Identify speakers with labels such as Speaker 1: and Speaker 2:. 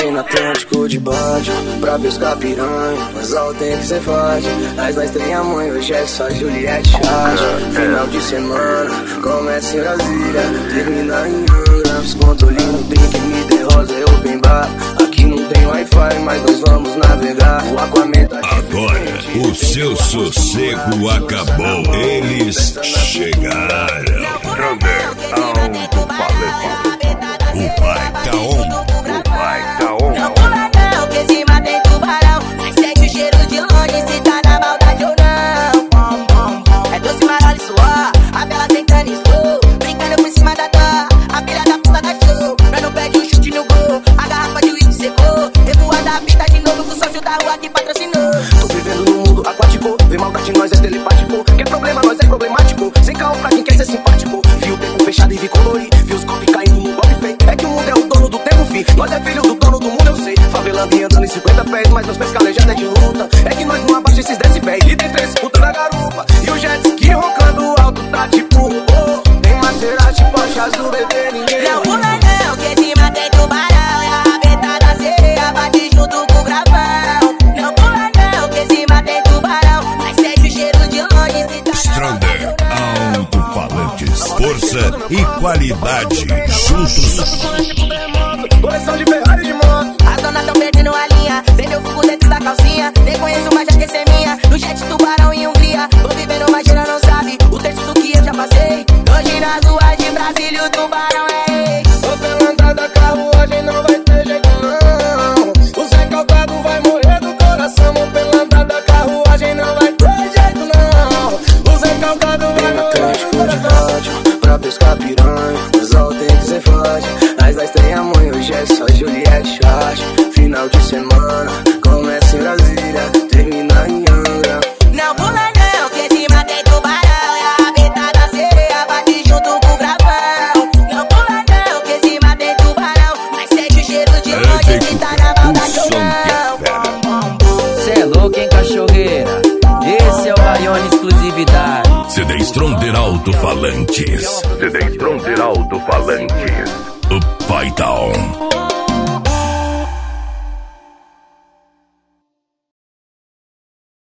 Speaker 1: Entrei no Atlântico de bode pra pescar piranha, mas algo tem que ser forte. Nós tem a mãe, hoje é só Juliette Charge. Final de semana, começa em Brasília, termina em Angra. Descontrole no drink, me dê rosa, é open bar. Aqui não tem Wi-Fi, mas nós vamos navegar. O Aquaman tá
Speaker 2: agora, o seu sossego acabou. Eles chegaram. O pai tá on. O pai tá on.
Speaker 3: Não pula não, que esse mar tem tubarão. Mas sente o cheiro de longe, se tá na maldade ou não. É doce, marolho e suor, a bela tentando slow, brincando por cima da dó, a filha da puta da show. Nós não pede um chute no gol, a garrafa de uísque secou, revoada a fita de novo com o sócio da rua que patrocinou.
Speaker 1: Tô vivendo no mundo aquático, vê maldade nós é telepático. Quer problema, nós é problemático, sem caô pra quem quer ser simpático. Vi o tempo fechado e vi colorir, vi os golpes caindo no golpe feio. É que o mundo é o dono do tempo, fim. Nós é filho do dono do mundo, eu sei. Favelando e andando em 50 pés, mas meus pés calejados é de luta. É que nós não abaixa esses decibéis. E tem 13 putas na garupa, e o jet ski roncando alto tá tipo robô. Tem Maserati, Porsche azul, bebê, ninguém.
Speaker 3: Não pula não, que esse mar tem tubarão. E a rabeta da sereia bate junto com o gravão. Não pula não, que esse mar tem tubarão. Mas sente o cheiro de longe, se tá
Speaker 2: Stronger, alto-falantes, força e qualidade juntos.
Speaker 1: Coleção de Ferrari de moto.
Speaker 3: As donas tão perdendo a linha, tem meu fogo dentro da calcinha. Nem conheço, mas já esqueci minha. No jet tubarão em Hungria, tô vivendo, mas ela não sabe o terço do que eu já passei. Hoje nas ruas de Brasília o tubarão é rei.
Speaker 1: Tô pela andada, carruagem não vai ter jeito não. O Zé Calcado vai morrer do coração. Tô pela andada, carruagem não vai ter jeito não. O Zé Calcado vai morrer do coração. Pra pescar piranha, mas algo tem que ser forte. Nós tem a mãe, hoje é só Juliette Charge. Final de semana, começa em Brasília, termina em Angra.
Speaker 3: Não pula não, que esse mar tem tubarão. E a rabeta da sereia bate junto com o gravão. Não pula não, que esse mar tem tubarão. Mas sente o cheiro de longe, se tá na maldade ou não.
Speaker 4: Cê é louco, hein, cachorreira? Esse é o Raione exclusividade.
Speaker 2: CD Stronger Alto-Falantes. CD Stronger Alto-Falantes. O pai tá on.